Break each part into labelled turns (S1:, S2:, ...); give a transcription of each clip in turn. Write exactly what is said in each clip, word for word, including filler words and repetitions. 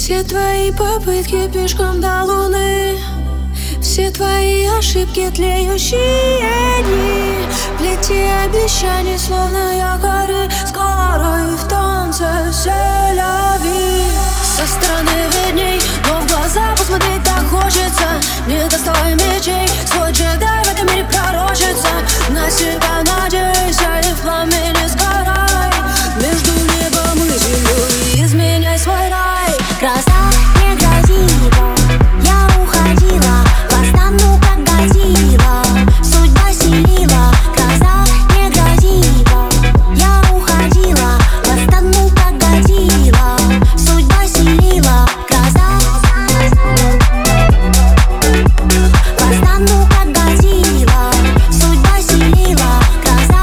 S1: Все твои попытки пешком до луны, все твои ошибки, тлеющие дни, плети обещаний, словно якоры, скоро и в танце селяви. Со стороны видней, но в глаза посмотреть так хочется. Не доставай мечей, свой джедай в этом мире пророчится. На себя надейся и в пламени сгорай. Между небом и землей изменяй свой рай.
S2: Гроза не грозила, я уходила, восстану как Годзилла, судьба селила. Гроза не грозила, я уходила, восстану как Годзилла, судьба селила. Гроза, восстану как Годзилла, судьба селила. Гроза,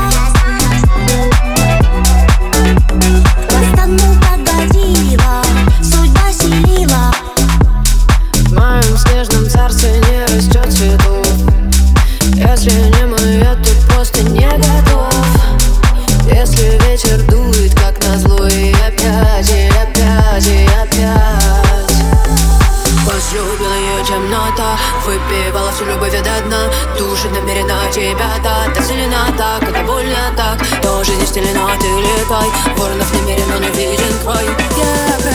S2: восстану как Годзилла, судьба селила.
S1: В моем снежном царстве не растет цветов. Если не мой, я тут просто не готов. Если ветер дует, как назло, и опять, и опять, и опять. Возлюбила ее темнота, выпивала всю любовь до дна. Душит намерена тебя так, так сильна так, это больно так. То жизнь в стиле, но ты летай. Воронов намерен, он увиден край. Yeah.